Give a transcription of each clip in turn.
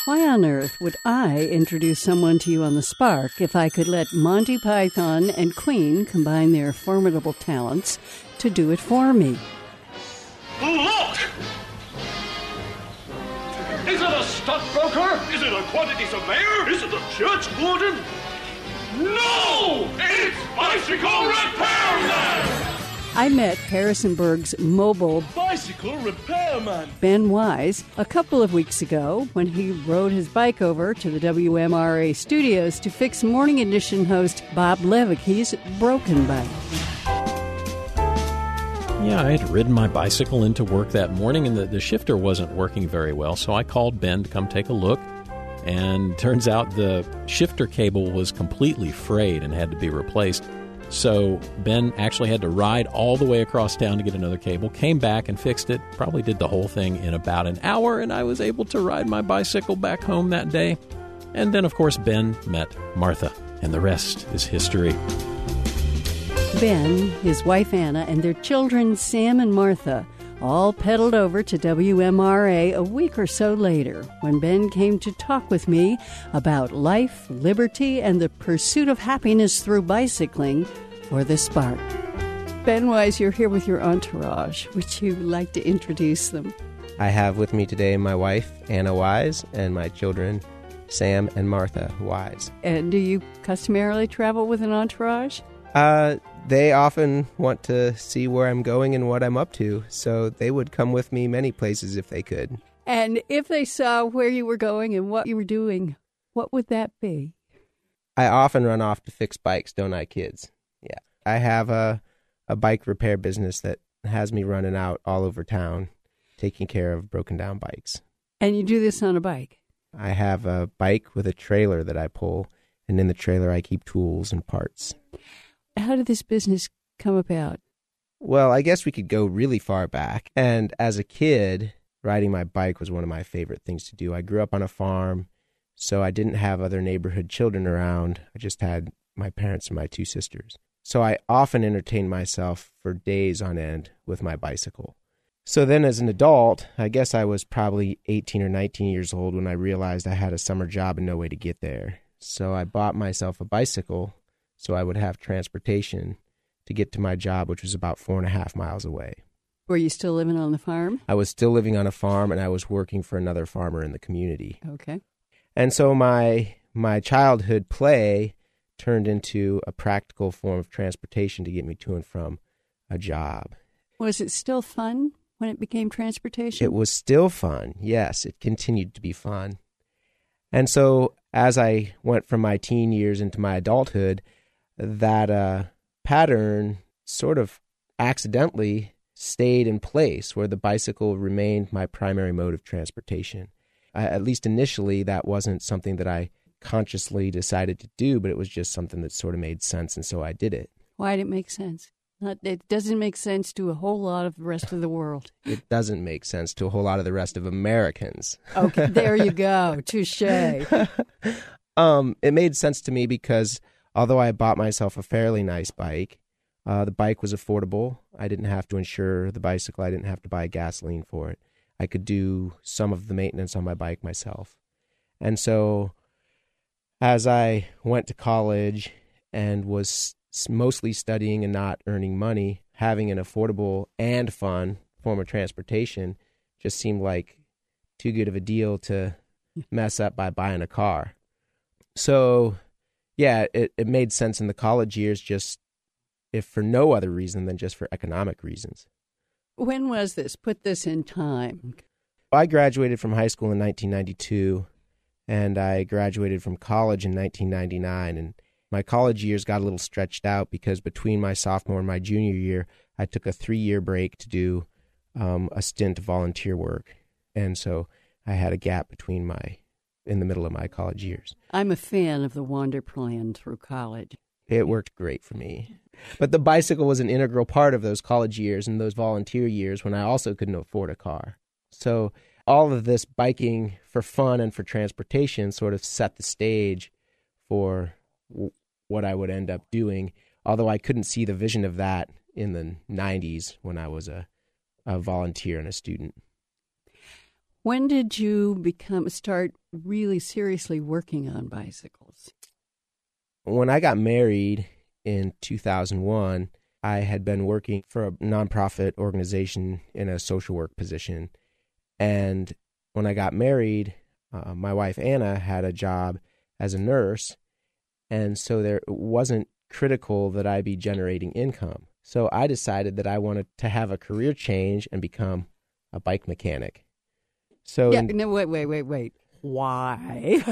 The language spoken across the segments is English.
Why on earth would I introduce someone to you on the Spark if I could let Monty Python and Queen combine their formidable talents to do it for me? Look! Is it a stockbroker? Is it a quantity surveyor? Is it a church warden? No! It's Bicycle Repairman! I met Harrisonburg's mobile Bicycle Repairman! Ben Wise a couple of weeks ago when he rode his bike over to the WMRA studios to fix Morning Edition host Bob Levicky's broken bike. Yeah, I had ridden my bicycle into work that morning, and the shifter wasn't working very well, so I called Ben to come take a look, and turns out the shifter cable was completely frayed and had to be replaced. So Ben actually had to ride all the way across town to get another cable, came back and fixed it, probably did the whole thing in about an hour, and I was able to ride my bicycle back home that day. And then, of course, Ben met Martha, and the rest is history. Ben, his wife Anna, and their children Sam and Martha all pedaled over to WMRA a week or so later when Ben came to talk with me about life, liberty, and the pursuit of happiness through bicycling for the Spark. Ben Wise, you're here with your entourage. Would you like to introduce them? I have with me today my wife, Anna Wise, and my children, Sam and Martha Wise. And do you customarily travel with an entourage? They often want to see where I'm going and what I'm up to, so they would come with me many places if they could. And if they saw where you were going and what you were doing, what would that be? I often run off to fix bikes, don't I, kids? Yeah. I have a bike repair business that has me running out all over town, taking care of broken down bikes. And you do this on a bike? I have a bike with a trailer that I pull, and in the trailer I keep tools and parts. How did this business come about? Well, I guess we could go really far back. And as a kid, riding my bike was one of my favorite things to do. I grew up on a farm, so I didn't have other neighborhood children around. I just had my parents and my two sisters. So I often entertained myself for days on end with my bicycle. So then as an adult, I guess I was probably 18 or 19 years old when I realized I had a summer job and no way to get there. So I bought myself a bicycle so I would have transportation to get to my job, which was about 4.5 miles away. Were you still living on the farm? I was still living on a farm, and I was working for another farmer in the community. Okay. And so my childhood play turned into a practical form of transportation to get me to and from a job. Was it still fun when it became transportation? It was still fun, yes. It continued to be fun. And so as I went from my teen years into my adulthood, that pattern sort of accidentally stayed in place where the bicycle remained my primary mode of transportation. At least initially, that wasn't something that I consciously decided to do, but it was just something that sort of made sense, and so I did it. Why did it make sense? It doesn't make sense to a whole lot of the rest of the world. It doesn't make sense to a whole lot of the rest of Americans. Okay, there you go. Touché. It made sense to me because although I bought myself a fairly nice bike, the bike was affordable. I didn't have to insure the bicycle. I didn't have to buy gasoline for it. I could do some of the maintenance on my bike myself. And so as I went to college and was mostly studying and not earning money, having an affordable and fun form of transportation just seemed like too good of a deal to mess up by buying a car. So yeah, it made sense in the college years, just if for no other reason than just for economic reasons. When was this? Put this in time. I graduated from high school in 1992, and I graduated from college in 1999. And my college years got a little stretched out because between my sophomore and my junior year, I took a 3-year break to do a stint of volunteer work. And so I had a gap in the middle of my college years. I'm a fan of the Wander Plan through college. It worked great for me. But the bicycle was an integral part of those college years and those volunteer years when I also couldn't afford a car. So all of this biking for fun and for transportation sort of set the stage for what I would end up doing, although I couldn't see the vision of that in the 90s when I was a volunteer and a student. When did you start really seriously working on bicycles? When I got married in 2001, I had been working for a nonprofit organization in a social work position. And when I got married, my wife Anna had a job as a nurse. And so it wasn't critical that I be generating income. So I decided that I wanted to have a career change and become a bike mechanic. So wait. Why?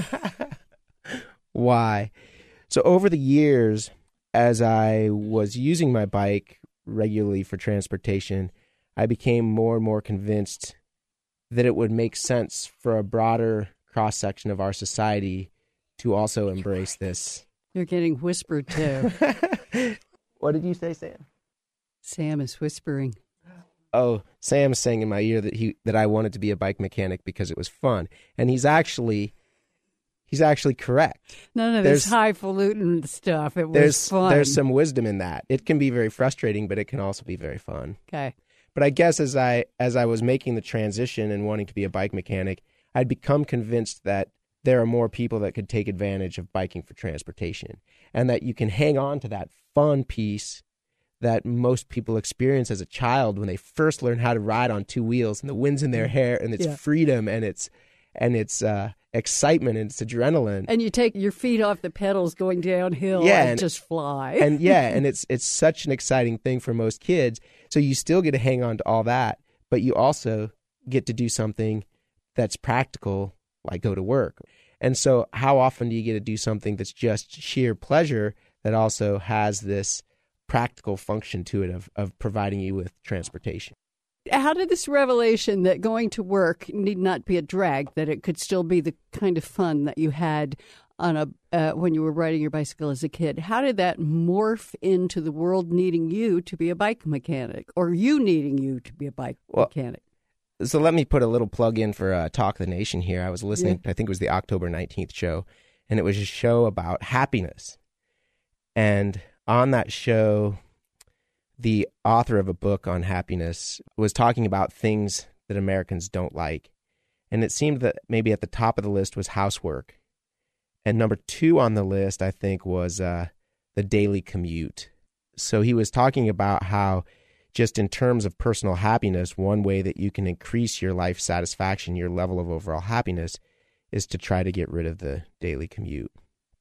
Why? So over the years, as I was using my bike regularly for transportation, I became more and more convinced that it would make sense for a broader cross-section of our society to also embrace this. You're getting whispered too. What did you say, Sam? Sam is whispering. Oh, Sam's saying in my ear that I wanted to be a bike mechanic because it was fun. And he's actually correct. None of this highfalutin stuff. It was fun. There's some wisdom in that. It can be very frustrating, but it can also be very fun. Okay. But I guess as I was making the transition and wanting to be a bike mechanic, I'd become convinced that there are more people that could take advantage of biking for transportation, and that you can hang on to that fun piece that most people experience as a child when they first learn how to ride on two wheels, and the wind's in their hair, and it's freedom, and it's excitement, and it's adrenaline. And you take your feet off the pedals going downhill and just fly. And it's such an exciting thing for most kids. So you still get to hang on to all that, but you also get to do something that's practical, like go to work. And so how often do you get to do something that's just sheer pleasure that also has this practical function to it of providing you with transportation? How did this revelation that going to work need not be a drag, that it could still be the kind of fun that you had on when you were riding your bicycle as a kid, how did that morph into the world needing you to be a bike mechanic, or you needing you to be a bike mechanic? So let me put a little plug in for Talk the Nation here. I was listening, I think it was the October 19th show, and it was a show about happiness. And on that show, the author of a book on happiness was talking about things that Americans don't like. And it seemed that maybe at the top of the list was housework. And number 2 on the list, I think, was the daily commute. So he was talking about how just in terms of personal happiness, one way that you can increase your life satisfaction, your level of overall happiness, is to try to get rid of the daily commute.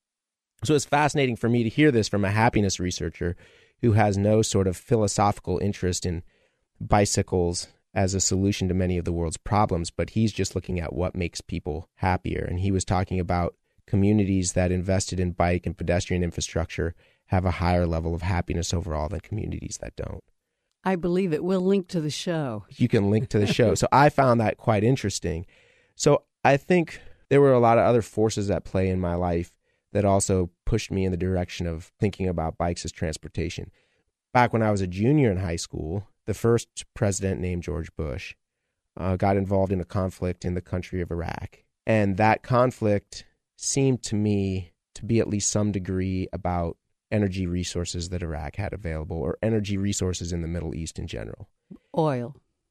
So it's fascinating for me to hear this from a happiness researcher who has no sort of philosophical interest in bicycles as a solution to many of the world's problems, but he's just looking at what makes people happier. And he was talking about communities that invested in bike and pedestrian infrastructure have a higher level of happiness overall than communities that don't. I believe it. We'll link to the show. You can link to the show. So I found that quite interesting. So I think there were a lot of other forces at play in my life that also pushed me in the direction of thinking about bikes as transportation. Back when I was a junior in high school, the first president, named George Bush, got involved in a conflict in the country of Iraq. And that conflict seemed to me to be at least some degree about energy resources that Iraq had available, or energy resources in the Middle East in general. Oil.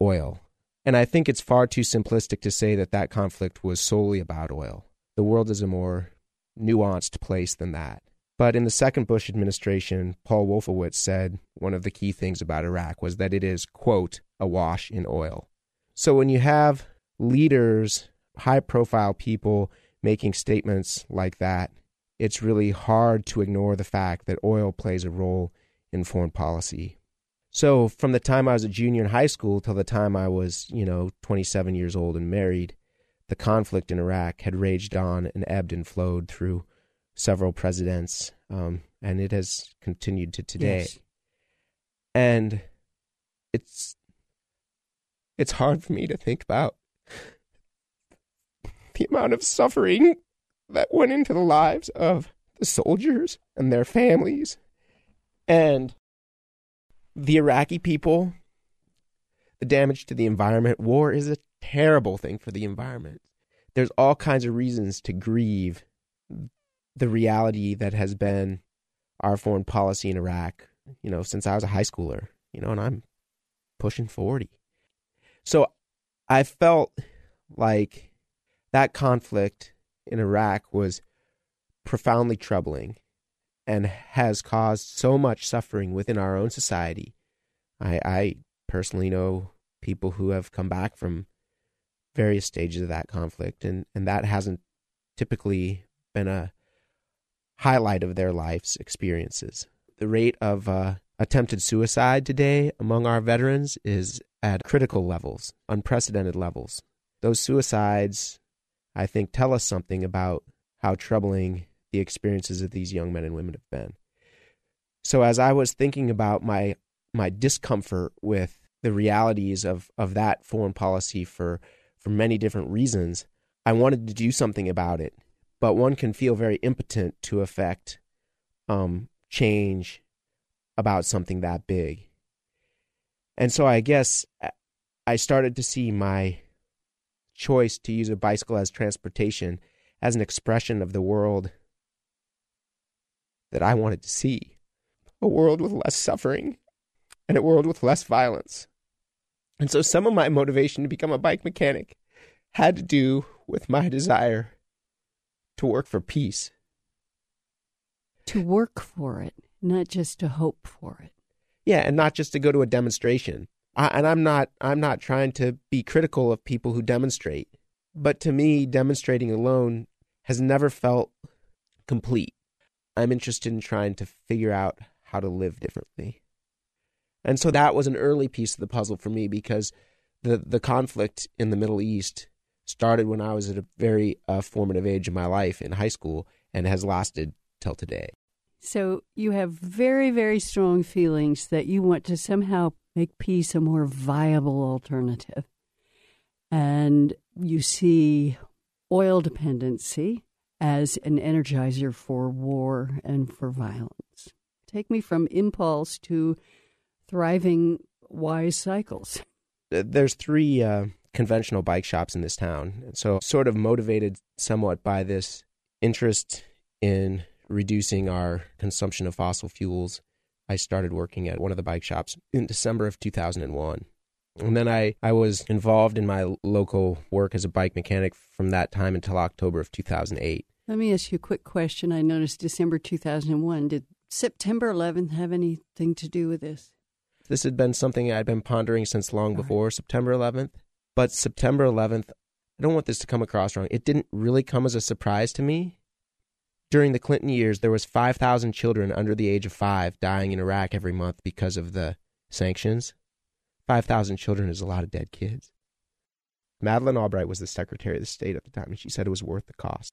And I think it's far too simplistic to say that that conflict was solely about oil. The world is a more nuanced place than that. But in the second Bush administration, Paul Wolfowitz said one of the key things about Iraq was that it is, quote, awash in oil. So when you have leaders, high-profile people making statements like that, it's really hard to ignore the fact that oil plays a role in foreign policy. So from the time I was a junior in high school till the time I was, 27 years old and married, the conflict in Iraq had raged on and ebbed and flowed through several presidents, and it has continued to today. Yes. And it's hard for me to think about the amount of suffering that went into the lives of the soldiers and their families and the Iraqi people, the damage to the environment. War is a terrible thing for the environment. There's all kinds of reasons to grieve the reality that has been our foreign policy in Iraq, since I was a high schooler, and I'm pushing 40. So I felt like that conflict in Iraq was profoundly troubling and has caused so much suffering within our own society. I personally know people who have come back from various stages of that conflict, and that hasn't typically been a highlight of their life's experiences. The rate of attempted suicide today among our veterans is at critical levels, unprecedented levels. Those suicides, I think, tell us something about how troubling the experiences of these young men and women have been. So as I was thinking about my discomfort with the realities of that foreign policy for many different reasons, I wanted to do something about it. But one can feel very impotent to affect change about something that big. And so I guess I started to see my choice to use a bicycle as transportation as an expression of the world that I wanted to see. A world with less suffering and a world with less violence. And so some of my motivation to become a bike mechanic had to do with my desire to work for peace. To work for it, not just to hope for it. Yeah, and not just to go to a demonstration. I'm not trying to be critical of people who demonstrate, but to me, demonstrating alone has never felt complete. I'm interested in trying to figure out how to live differently. And so that was an early piece of the puzzle for me, because the conflict in the Middle East started when I was at a very formative age in my life in high school and has lasted till today. So you have very, very strong feelings that you want to somehow make peace a more viable alternative. And you see oil dependency as an energizer for war and for violence. Take me from impulse to thriving wise cycles. There's 3 conventional bike shops in this town. And so sort of motivated somewhat by this interest in reducing our consumption of fossil fuels, I started working at one of the bike shops in December of 2001. And then I was involved in my local work as a bike mechanic from that time until October of 2008. Let me ask you a quick question. I noticed December 2001. Did September 11th have anything to do with this? This had been something I'd been pondering since long before September 11th. But September 11th, I don't want this to come across wrong, it didn't really come as a surprise to me. During the Clinton years, there was 5,000 children under the age of 5 dying in Iraq every month because of the sanctions. 5,000 children is a lot of dead kids. Madeleine Albright was the Secretary of the State at the time, and she said it was worth the cost.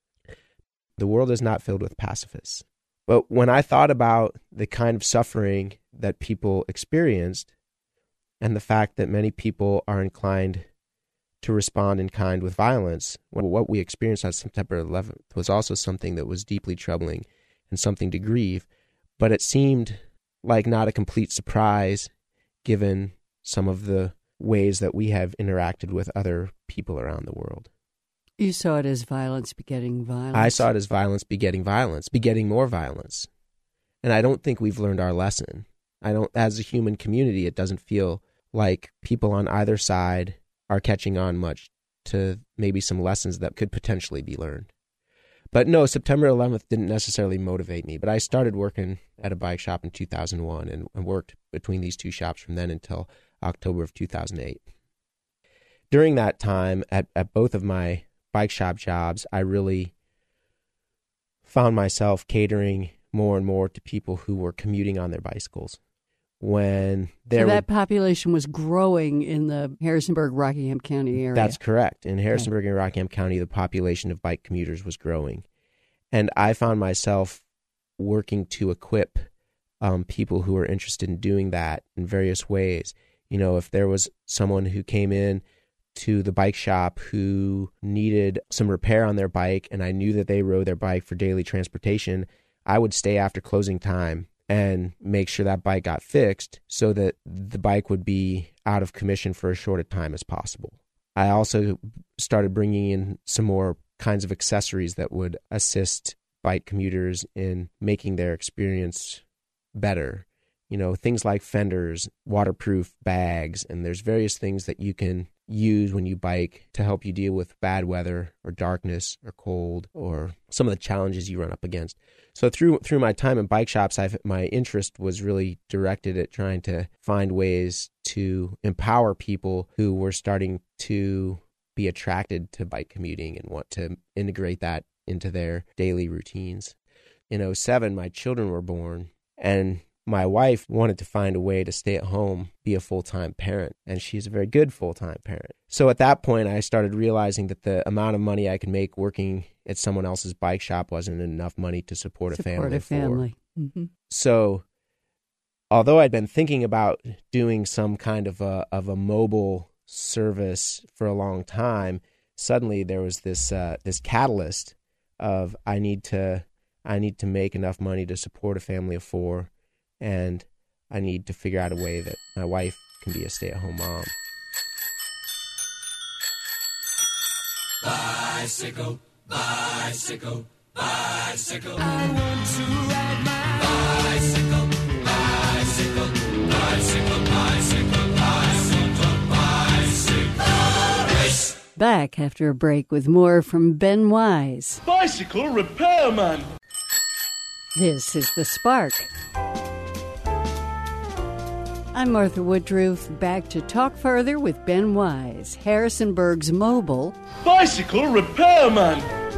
The world is not filled with pacifists. But when I thought about the kind of suffering that people experienced and the fact that many people are inclined to respond in kind with violence, what we experienced on September 11th was also something that was deeply troubling and something to grieve. But it seemed like not a complete surprise given some of the ways that we have interacted with other people around the world. You saw it as violence begetting violence. I saw it as violence, begetting more violence. And I don't think we've learned our lesson. As a human community, it doesn't feel like people on either side are catching on much to maybe some lessons that could potentially be learned. But no, September 11th didn't necessarily motivate me. But I started working at a bike shop in 2001 and worked between these 2 shops from then until October of 2008. During that time, at both of my bike shop jobs, I really found myself catering more and more to people who were commuting on their bicycles. So that population was growing in the Harrisonburg-Rockingham County area. That's correct. In Harrisonburg and Rockingham County, the population of bike commuters was growing. And I found myself working to equip people who were interested in doing that in various ways. You know, if there was someone who came in to the bike shop who needed some repair on their bike, and I knew that they rode their bike for daily transportation, I would stay after closing time and make sure that bike got fixed so that the bike would be out of commission for as short a time as possible. I also started bringing in some more kinds of accessories that would assist bike commuters in making their experience better. You know, things like fenders, waterproof bags, and there's various things that you can use when you bike to help you deal with bad weather or darkness or cold or some of the challenges you run up against. So through my time in bike shops, my interest was really directed at trying to find ways to empower people who were starting to be attracted to bike commuting and want to integrate that into their daily routines. In 2007, my children were born, and my wife wanted to find a way to stay at home, be a full-time parent, and she's a very good full-time parent. So at that point, I started realizing that the amount of money I could make working at someone else's bike shop wasn't enough money to support a family of 4. Mm-hmm. So although I'd been thinking about doing some kind of a mobile service for a long time, suddenly there was this catalyst of I need to make enough money to support a family of 4. And I need to figure out a way that my wife can be a stay-at-home mom. Bicycle, bicycle, bicycle. I want to ride my bicycle, bicycle, bicycle, bicycle, bicycle, bicycle race. Back after a break with more from Ben Wise. Bicycle repairman. This is The Spark. I'm Martha Woodruff, back to talk further with Ben Wise, Harrisonburg's mobile Bicycle repairman.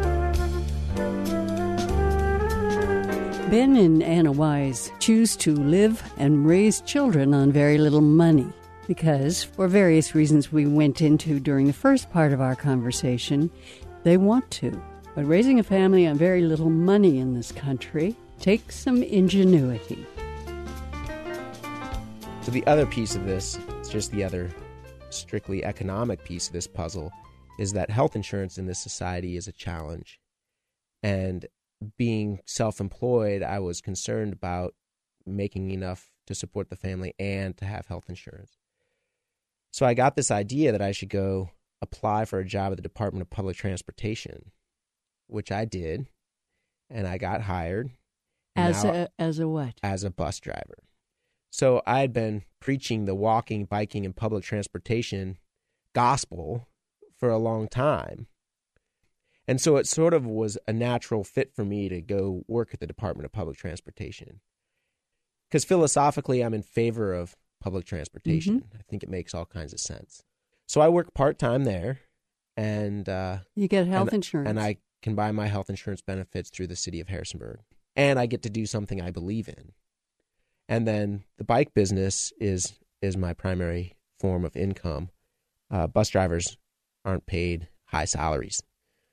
Ben and Anna Wise choose to live and raise children on very little money because, for various reasons we went into during the first part of our conversation, they want to. But raising a family on very little money in this country takes some ingenuity. So the other piece of this, it's just the other strictly economic piece of this puzzle, is that health insurance in this society is a challenge. And being self-employed, I was concerned about making enough to support the family and to have health insurance. So I got this idea that I should go apply for a job at the Department of Public Transportation, which I did, and I got hired. As a what? As a bus driver. So I had been preaching the walking, biking, and public transportation gospel for a long time. And so it sort of was a natural fit for me to go work at the Department of Public Transportation. Because philosophically, I'm in favor of public transportation. Mm-hmm. I think it makes all kinds of sense. So I work part-time there. And you get health insurance. And I can buy my health insurance benefits through the city of Harrisonburg. And I get to do something I believe in. And then the bike business is my primary form of income. Bus drivers aren't paid high salaries.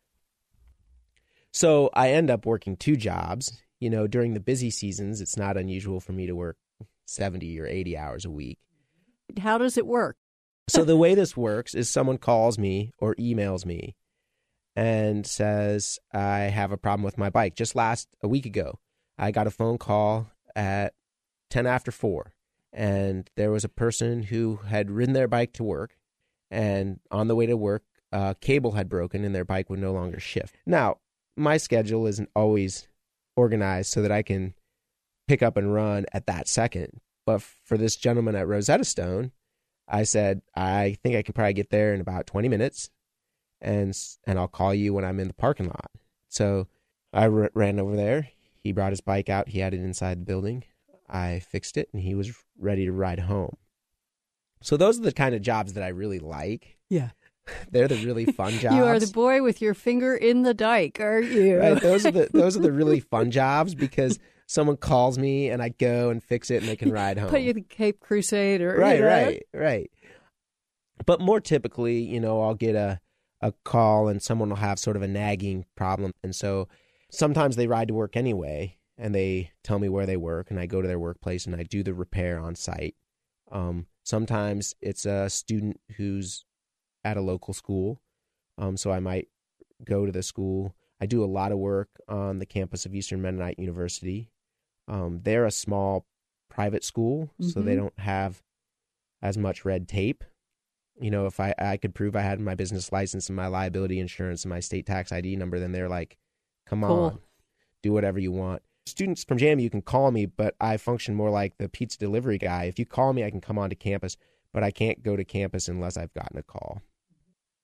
So I end up working 2 jobs. During the busy seasons, it's not unusual for me to work 70 or 80 hours a week. How does it work? So the way this works is someone calls me or emails me and says, I have a problem with my bike. Just a week ago, I got a phone call at 10 after 4, and there was a person who had ridden their bike to work, and on the way to work, a cable had broken and their bike would no longer shift. Now, my schedule isn't always organized so that I can pick up and run at that second, but for this gentleman at Rosetta Stone, I said, I think I can probably get there in about 20 minutes, and I'll call you when I'm in the parking lot. So I ran over there. He brought his bike out. He had it inside the building. I fixed it, and he was ready to ride home. So those are the kind of jobs that I really like. Yeah. They're the really fun jobs. You are the boy with your finger in the dike, aren't you? Right. Those are the really fun jobs because someone calls me and I go and fix it and they can ride home. Put you the Cape Crusade or right. But more typically, I'll get a call and someone will have sort of a nagging problem, and so sometimes they ride to work anyway. And they tell me where they work, and I go to their workplace, and I do the repair on site. Sometimes it's a student who's at a local school, so I might go to the school. I do a lot of work on the campus of Eastern Mennonite University. They're a small private school, so they don't have as much red tape. If I could prove I had my business license and my liability insurance and my state tax ID number, then they're like, come on, do whatever you want. Students from JMU can call me, but I function more like the pizza delivery guy. If you call me, I can come onto campus, but I can't go to campus unless I've gotten a call.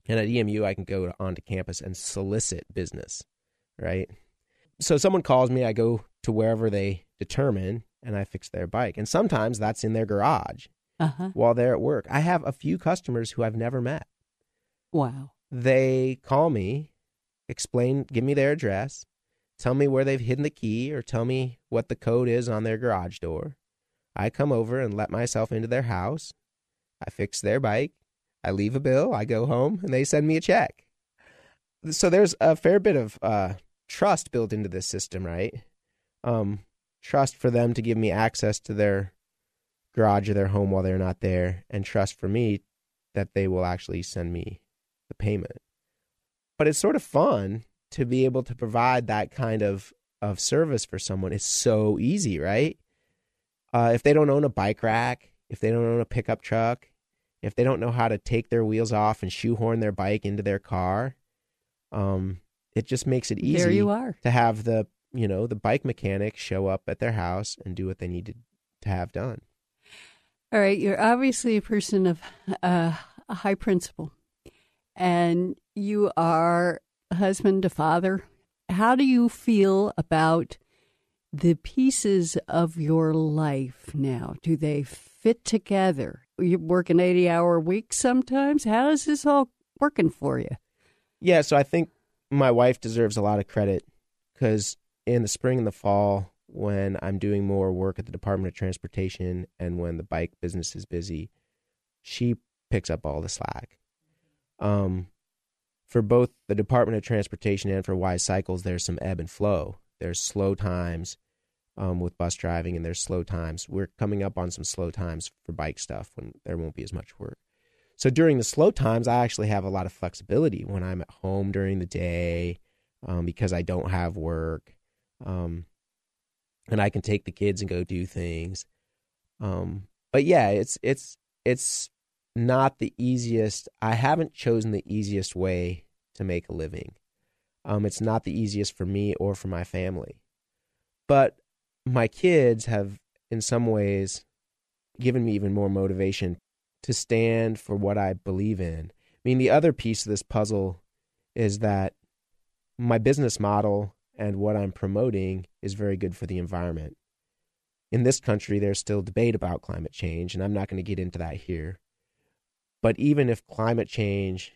And at EMU, I can go onto campus and solicit business, right? So someone calls me, I go to wherever they determine, and I fix their bike. And sometimes that's in their garage while they're at work. I have a few customers who I've never met. Wow. They call me, give me their address, tell me where they've hidden the key, or tell me what the code is on their garage door. I come over and let myself into their house. I fix their bike. I leave a bill. I go home, and they send me a check. So there's a fair bit of trust built into this system, right? Trust for them to give me access to their garage or their home while they're not there, and trust for me that they will actually send me the payment. But it's sort of fun to be able to provide that kind of service for someone. It's so easy, right? If they don't own a bike rack, if they don't own a pickup truck, if they don't know how to take their wheels off and shoehorn their bike into their car, it just makes it easy There you are. to have the bike mechanic show up at their house and do what they needed to have done. All right, you're obviously a person of a high principle, and you are a husband, a father. How do you feel about the pieces of your life now? Do they fit together? You work an 80-hour week sometimes. How is this all working for you? Yeah, so I think my wife deserves a lot of credit because in the spring and the fall, when I'm doing more work at the Department of Transportation and when the bike business is busy, she picks up all the slack. For both the Department of Transportation and for Wise Cycles, there's some ebb and flow. There's slow times with bus driving, and there's slow times. We're coming up on some slow times for bike stuff when there won't be as much work. So during the slow times, I actually have a lot of flexibility when I'm at home during the day because I don't have work. And I can take the kids and go do things. But yeah, it's not the easiest. I haven't chosen the easiest way to make a living. It's not the easiest for me or for my family. But my kids have, in some ways, given me even more motivation to stand for what I believe in. I mean, the other piece of this puzzle is that my business model and what I'm promoting is very good for the environment. In this country, there's still debate about climate change, and I'm not going to get into that here. But even if climate change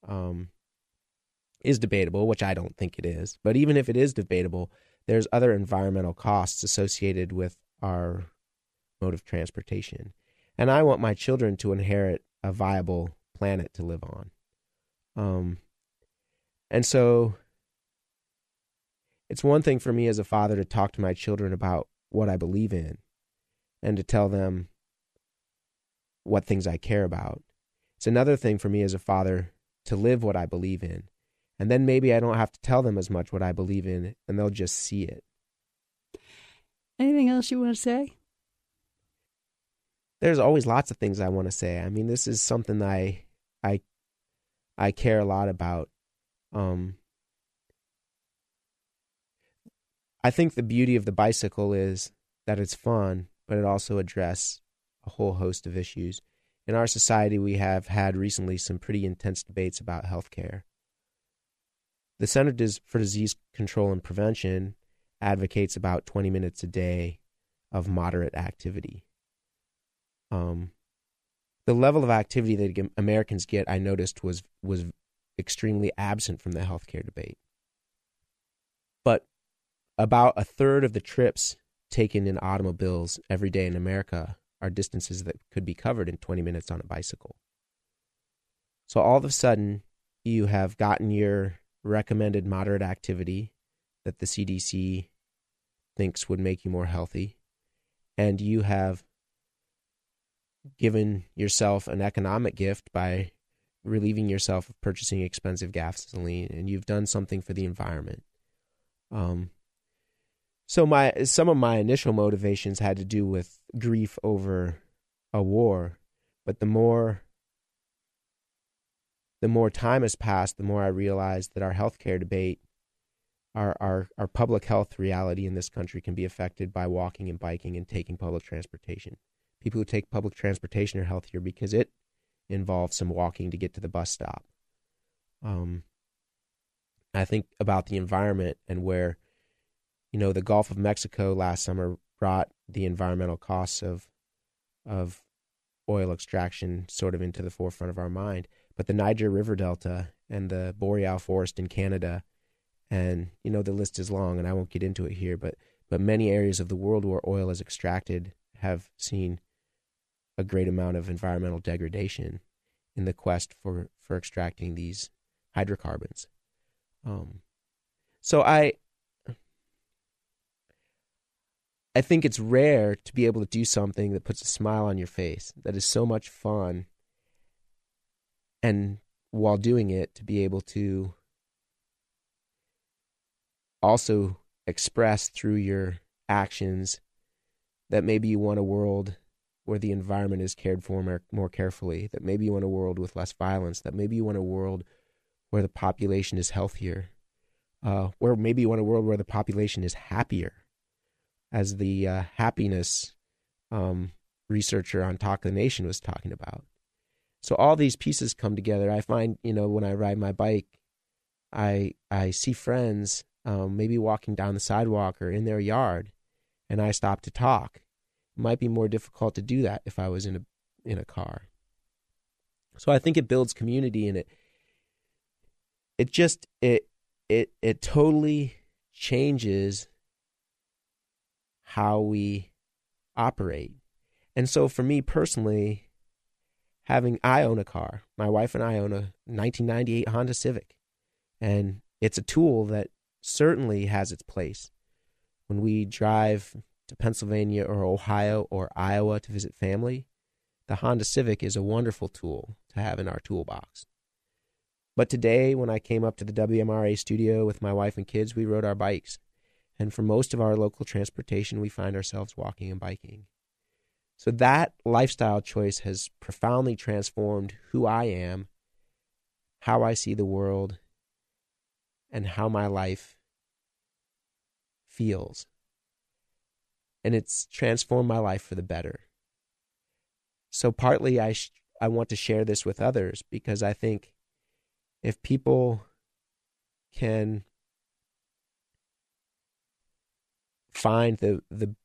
is debatable, which I don't think it is, but even if it is debatable, there's other environmental costs associated with our mode of transportation. And I want my children to inherit a viable planet to live on. And so it's one thing for me as a father to talk to my children about what I believe in and to tell them what things I care about. It's another thing for me as a father to live what I believe in. And then maybe I don't have to tell them as much what I believe in, and they'll just see it. Anything else you want to say? There's always lots of things I want to say. I mean, this is something I care a lot about. I think the beauty of the bicycle is that it's fun, but it also addresses a whole host of issues. In our society, we have had recently some pretty intense debates about healthcare. The Centers for Disease Control and Prevention advocates about 20 minutes a day of moderate activity. The level of activity that Americans get, I noticed, was extremely absent from the healthcare debate. But about a third of the trips taken in automobiles every day in America are distances that could be covered in 20 minutes on a bicycle. So all of a sudden, you have gotten your recommended moderate activity that the CDC thinks would make you more healthy, and you have given yourself an economic gift by relieving yourself of purchasing expensive gasoline, and you've done something for the environment. So some of my initial motivations had to do with grief over a war, but the more time has passed, the more I realized that our healthcare debate, our public health reality in this country can be affected by walking and biking and taking public transportation. People who take public transportation are healthier because it involves some walking to get to the bus stop. I think about the environment and where, the Gulf of Mexico last summer brought the environmental costs of oil extraction sort of into the forefront of our mind. But the Niger River Delta and the Boreal Forest in Canada, and, the list is long, and I won't get into it here, but many areas of the world where oil is extracted have seen a great amount of environmental degradation in the quest for extracting these hydrocarbons. So I think it's rare to be able to do something that puts a smile on your face, that is so much fun, and while doing it, to be able to also express through your actions that maybe you want a world where the environment is cared for more carefully, that maybe you want a world with less violence, that maybe you want a world where the population is healthier, where maybe you want a world where the population is happier, as the happiness researcher on Talk of the Nation was talking about. So all these pieces come together. I find, when I ride my bike, I see friends maybe walking down the sidewalk or in their yard, and I stop to talk. It might be more difficult to do that if I was in a car. So I think it builds community, and it totally changes how we operate. And so for me personally, I own a car. My wife and I own a 1998 Honda Civic, and it's a tool that certainly has its place. When we drive to Pennsylvania or Ohio or Iowa to visit family, the Honda Civic is a wonderful tool to have in our toolbox. But today, when I came up to the WMRA studio with my wife and kids, we rode our bikes. And for most of our local transportation, we find ourselves walking and biking. So that lifestyle choice has profoundly transformed who I am, how I see the world, and how my life feels. And it's transformed my life for the better. So partly I want to share this with others, because I think if people can find the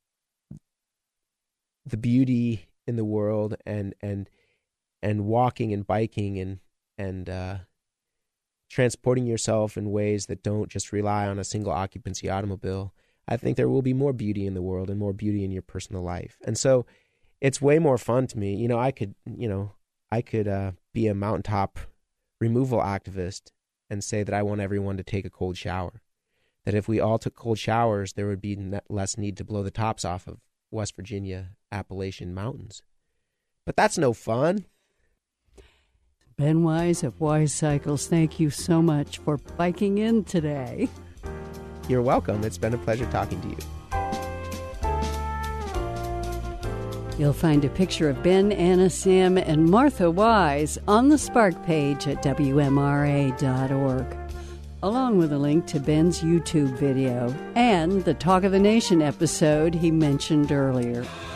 beauty in the world and walking and biking and transporting yourself in ways that don't just rely on a single occupancy automobile, I think there will be more beauty in the world and more beauty in your personal life. And so it's way more fun to me. I could be a mountaintop removal activist and say that I want everyone to take a cold shower. That if we all took cold showers, there would be less need to blow the tops off of West Virginia Appalachian mountains. But that's no fun. Ben Wise of Wise Cycles, thank you so much for biking in today. You're welcome. It's been a pleasure talking to you. You'll find a picture of Ben, Anna, Sam, and Martha Wise on the Spark page at WMRA.org, along with a link to Ben's YouTube video and the Talk of the Nation episode he mentioned earlier.